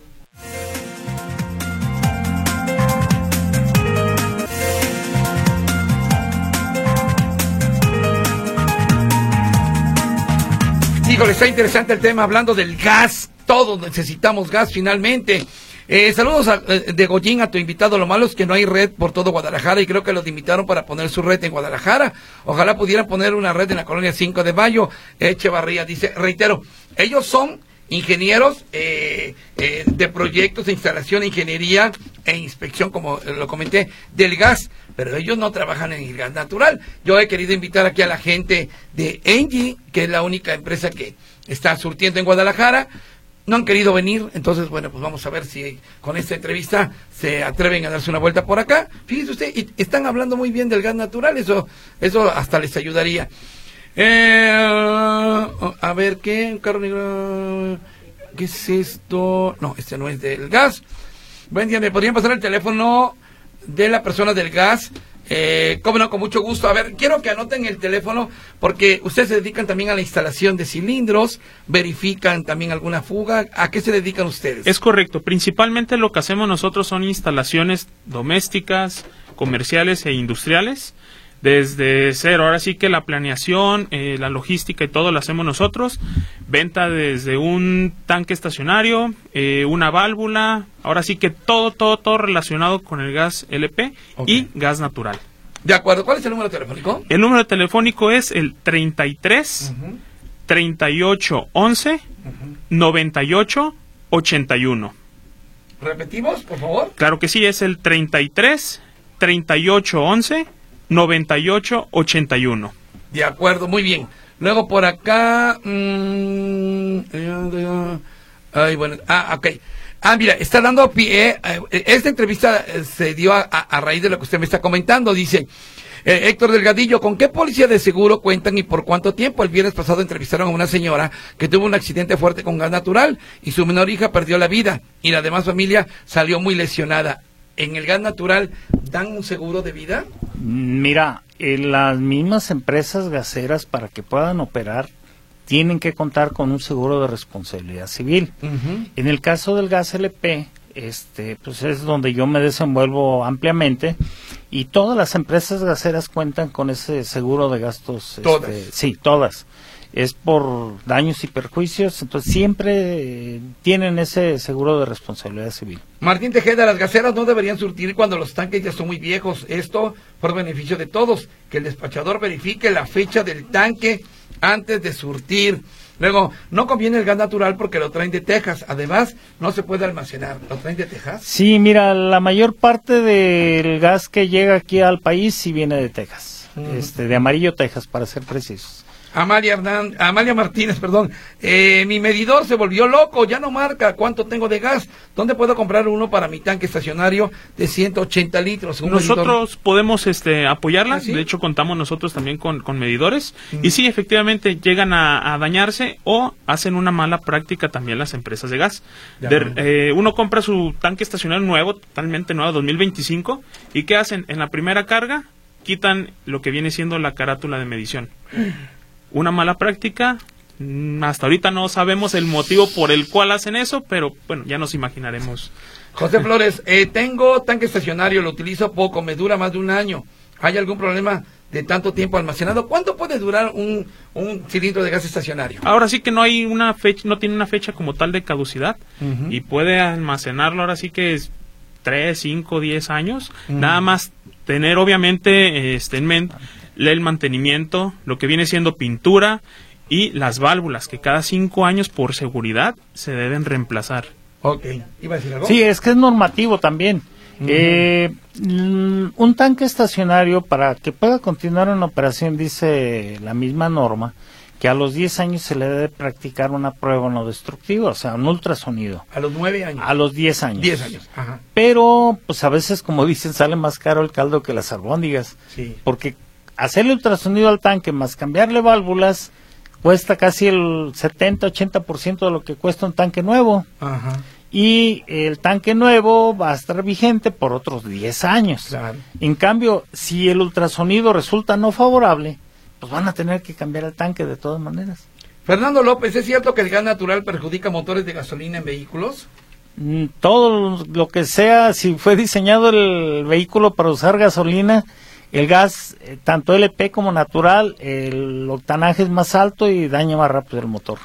Híjole, está interesante el tema, hablando del gas. Todos necesitamos gas finalmente. Eh, saludos a, eh, de Goyín a tu invitado. Lo malo es que no hay red por todo Guadalajara y creo que los invitaron para poner su red en Guadalajara. Ojalá pudieran poner una red en la colonia cinco de mayo. Echevarría dice, reitero, ellos son ingenieros eh, eh, de proyectos de instalación, ingeniería e inspección, como lo comenté, del gas, pero ellos no trabajan en el gas natural. Yo he querido invitar aquí a la gente de Engie, que es la única empresa que está surtiendo en Guadalajara. No han querido venir, entonces, bueno, pues vamos a ver si con esta entrevista se atreven a darse una vuelta por acá. Fíjese usted, y están hablando muy bien del gas natural, eso eso hasta les ayudaría. Eh, a ver, ¿qué? Un carro negro, ¿qué es esto? No, este no es del gas. Buen día, ¿me podrían pasar el teléfono de la persona del gas? Eh, cómo no, con mucho gusto. A ver, quiero que anoten el teléfono porque ustedes se dedican también a la instalación de cilindros, verifican también alguna fuga. ¿A qué se dedican ustedes? Es correcto. Principalmente lo que hacemos nosotros son instalaciones domésticas, comerciales e industriales. Desde cero, ahora sí que la planeación, eh, la logística y todo lo hacemos nosotros. Venta desde un tanque estacionario, eh, una válvula, ahora sí que todo, todo, todo relacionado con el gas L P okay. y gas natural. De acuerdo, ¿cuál es el número telefónico? El número telefónico es el treinta y tres, uh-huh. treinta y ocho, once, uh-huh. noventa y ocho, ochenta y uno. ¿Repetimos, por favor? Claro que sí, es el treinta y tres, treinta y ocho, once, noventa y ocho, ochenta y uno. De acuerdo, muy bien. Luego por acá... Mmm, ay, bueno, ah, ok. Ah, mira, está dando pie... Eh, esta entrevista eh, se dio a, a, a raíz de lo que usted me está comentando. Dice, eh, Héctor Delgadillo, ¿con qué policía de seguro cuentan y por cuánto tiempo? El viernes pasado entrevistaron a una señora que tuvo un accidente fuerte con gas natural y su menor hija perdió la vida y la demás familia salió muy lesionada. ¿En el gas natural dan un seguro de vida? Mira, en las mismas empresas gaseras para que puedan operar tienen que contar con un seguro de responsabilidad civil. Uh-huh. En el caso del gas L P, este, pues es donde yo me desenvuelvo ampliamente y todas las empresas gaseras cuentan con ese seguro de gastos. Todas. Este, sí, todas. Es por daños y perjuicios, entonces siempre eh, tienen ese seguro de responsabilidad civil. Martín Tejeda, las gaseras no deberían surtir cuando los tanques ya son muy viejos, esto por beneficio de todos, que el despachador verifique la fecha del tanque antes de surtir. Luego, no conviene el gas natural porque lo traen de Texas, además no se puede almacenar, ¿lo traen de Texas? Sí, mira, la mayor parte del gas que llega aquí al país sí viene de Texas, uh-huh. este, de Amarillo, Texas, para ser precisos. Amalia Hernán, Amalia Martínez, perdón, eh, mi medidor se volvió loco, ya no marca cuánto tengo de gas. ¿Dónde puedo comprar uno para mi tanque estacionario de ciento ochenta litros? Nosotros medidor? podemos este, apoyarla, ¿Ah, sí? De hecho contamos nosotros también con, con medidores, mm. y sí, efectivamente llegan a, a dañarse o hacen una mala práctica también las empresas de gas. De, eh, uno compra su tanque estacionario nuevo, totalmente nuevo, dos mil veinticinco, y ¿qué hacen? En la primera carga quitan lo que viene siendo la carátula de medición. Una mala práctica, hasta ahorita no sabemos el motivo por el cual hacen eso, pero bueno, ya nos imaginaremos. José Flores, eh, tengo tanque estacionario, lo utilizo poco, me dura más de un año. ¿Hay algún problema de tanto tiempo almacenado? ¿Cuánto puede durar un, un cilindro de gas estacionario? Ahora sí que no hay una fecha, no tiene una fecha como tal de caducidad, uh-huh. y puede almacenarlo ahora sí que es tres, cinco, diez años, uh-huh. nada más tener obviamente este, en mente el mantenimiento, lo que viene siendo pintura y las válvulas, que cada cinco años por seguridad se deben reemplazar. Ok, ¿iba a decir algo? Sí, es que es normativo también. Uh-huh. eh, un tanque estacionario, para que pueda continuar en operación, dice la misma norma, que a los diez años se le debe practicar una prueba no destructiva, o sea, un ultrasonido. ¿A los nueve años? A los diez años. diez años, ajá. Pero, pues a veces, como dicen, sale más caro el caldo que las albóndigas. Sí. Porque hacerle ultrasonido al tanque más cambiarle válvulas cuesta casi el setenta a ochenta por ciento de lo que cuesta un tanque nuevo. Ajá. Y el tanque nuevo va a estar vigente por otros diez años. Claro. En cambio, si el ultrasonido resulta no favorable, pues van a tener que cambiar el tanque de todas maneras. Fernando López, ¿es cierto que el gas natural perjudica motores de gasolina en vehículos? Mm, todo lo que sea, si fue diseñado el vehículo para usar gasolina, el gas, eh, tanto L P como natural, el octanaje es más alto y daña más rápido el motor.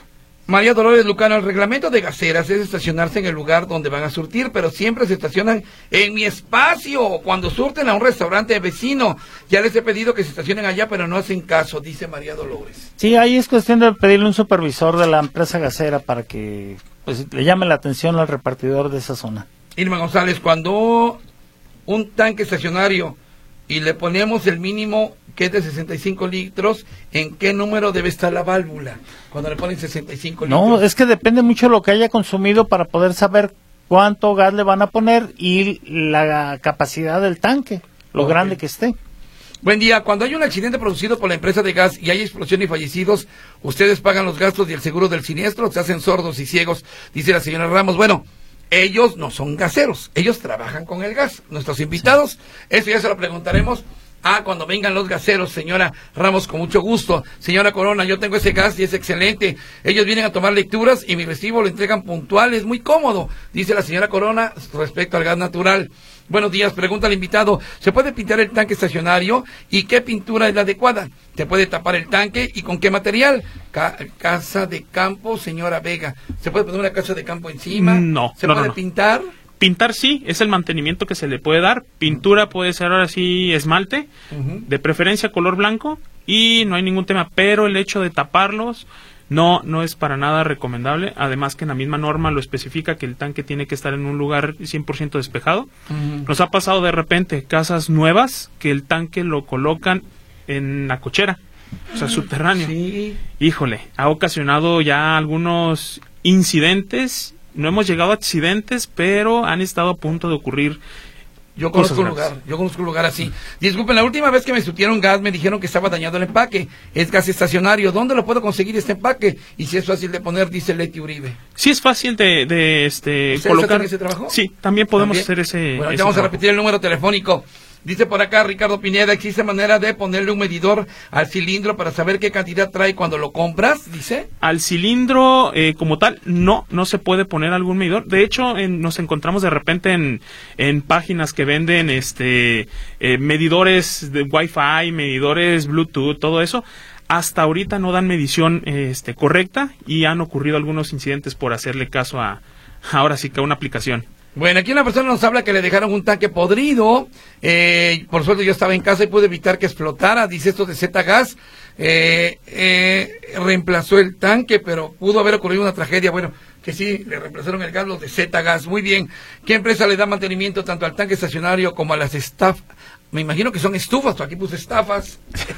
María Dolores Lucano, el reglamento de gaseras es estacionarse en el lugar donde van a surtir, pero siempre se estacionan en mi espacio, cuando surten a un restaurante vecino. Ya les he pedido que se estacionen allá, pero no hacen caso, dice María Dolores. Sí, ahí es cuestión de pedirle un supervisor de la empresa gasera para que pues le llame la atención al repartidor de esa zona. Irma González, cuando un tanque estacionario y le ponemos el mínimo que es de sesenta y cinco litros, ¿en qué número debe estar la válvula? Cuando le ponen sesenta y cinco litros. No, es que depende mucho de lo que haya consumido para poder saber cuánto gas le van a poner y la capacidad del tanque, lo okay. grande que esté. Buen día, cuando hay un accidente producido por la empresa de gas y hay explosión y fallecidos, ¿ustedes pagan los gastos y el seguro del siniestro? ¿Se hacen sordos y ciegos? Dice la señora Ramos. Bueno, ellos no son gaseros, ellos trabajan con el gas. Nuestros invitados, sí. Eso ya se lo preguntaremos. Ah, cuando vengan los gaseros, señora Ramos, con mucho gusto. Señora Corona, yo tengo ese gas y es excelente. Ellos vienen a tomar lecturas y mi recibo lo entregan puntual, es muy cómodo, dice la señora Corona respecto al gas natural. Buenos días, pregunta al invitado, ¿se puede pintar el tanque estacionario? ¿Y qué pintura es la adecuada? ¿Se puede tapar el tanque? ¿Y con qué material? Ca casa de campo, señora Vega. ¿Se puede poner una casa de campo encima? No. ¿Se no, puede no, no. pintar? Pintar sí, es el mantenimiento que se le puede dar. Pintura puede ser ahora sí esmalte, uh-huh. de preferencia color blanco, y no hay ningún tema, pero el hecho de taparlos no no es para nada recomendable. Además que en la misma norma lo especifica que el tanque tiene que estar en un lugar cien por ciento despejado. Uh-huh. Nos ha pasado de repente casas nuevas que el tanque lo colocan en la cochera, o sea, subterráneo. Sí. Híjole, ha ocasionado ya algunos incidentes. No hemos llegado a accidentes, pero han estado a punto de ocurrir. Yo conozco un lugar, yo conozco un lugar así. Disculpen, la última vez que me surtieron gas me dijeron que estaba dañado el empaque. Es gas estacionario. ¿Dónde lo puedo conseguir este empaque? Y si es fácil de poner, dice Leti Uribe. Sí es fácil de, de este colocar. ¿Ese trabajo? Sí, también podemos ¿También? hacer ese. Bueno, ese vamos trabajo. a repetir el número telefónico. Dice por acá Ricardo Pineda, ¿existe manera de ponerle un medidor al cilindro para saber qué cantidad trae cuando lo compras? Dice. Al cilindro eh, como tal, no, no se puede poner algún medidor. De hecho, en, nos encontramos de repente en, en páginas que venden este eh, medidores de Wi-Fi, medidores Bluetooth, todo eso. Hasta ahorita no dan medición este, correcta y han ocurrido algunos incidentes por hacerle caso a, ahora sí que a una aplicación. Bueno, aquí una persona nos habla que le dejaron un tanque podrido, eh, por suerte yo estaba en casa y pude evitar que explotara, dice esto de Z-Gas, eh, eh, reemplazó el tanque, pero pudo haber ocurrido una tragedia, bueno, que sí, le reemplazaron el gas los de Z-Gas, muy bien. ¿Qué empresa le da mantenimiento tanto al tanque estacionario como a las staff? Me imagino que son estufas, aquí puse estafas.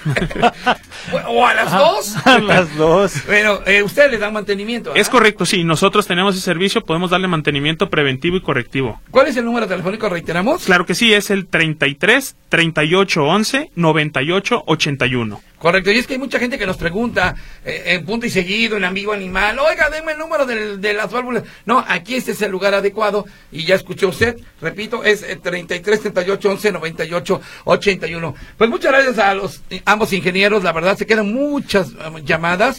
¿O a las dos? A las dos. Bueno, eh, ustedes le dan mantenimiento, ¿verdad? Es correcto, sí. Nosotros tenemos ese servicio, podemos darle mantenimiento preventivo y correctivo. ¿Cuál es el número telefónico, reiteramos? Claro que sí, es el treinta y tres, treinta y ocho, once, noventa y ocho, ochenta y uno. Correcto, y es que hay mucha gente que nos pregunta eh, en punto y seguido, en amigo animal, oiga, denme el número del, de las válvulas. No, aquí este es el lugar adecuado, y ya escuchó usted, repito, es eh, treinta y tres, treinta y ocho, once, noventa y ocho, ochenta y uno. Pues muchas gracias a los eh, ambos ingenieros, la verdad, se quedan muchas um, llamadas.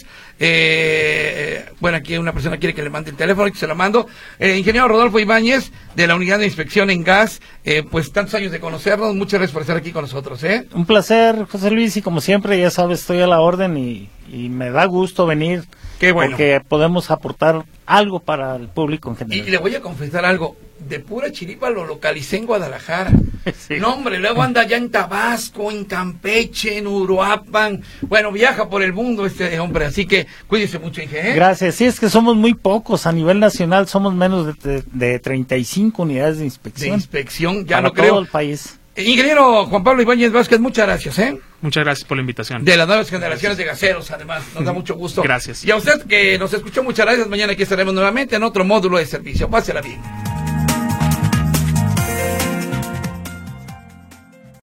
Eh, bueno, aquí una persona quiere que le mande el teléfono y que se lo mando. Eh, ingeniero Rodolfo Ibáñez, de la Unidad de Inspección en Gas, eh, pues tantos años de conocernos, muchas gracias por estar aquí con nosotros, ¿eh? Un placer, José Luis, y como siempre, ya sabes, estoy a la orden y, y me da gusto venir. Qué bueno. Porque podemos aportar algo para el público en general. Y le voy a confesar algo, de pura chiripa lo localicé en Guadalajara. Sí. No, hombre, luego anda allá en Tabasco, en Campeche, en Uruapan. Bueno, viaja por el mundo este hombre, así que cuídese mucho, Inge, ¿eh? Gracias. Sí, es que somos muy pocos. A nivel nacional somos menos de, de, de treinta y cinco unidades de inspección. De inspección, ya para lo creo. todo el país. Ingeniero Juan Pablo Ibáñez Vázquez, muchas gracias, ¿eh? Muchas gracias por la invitación. De las nuevas generaciones de gaseros, además, nos da mucho gusto. Gracias. Y a usted que nos escuchó, muchas gracias. Mañana aquí estaremos nuevamente en otro módulo de servicio. Pásela bien.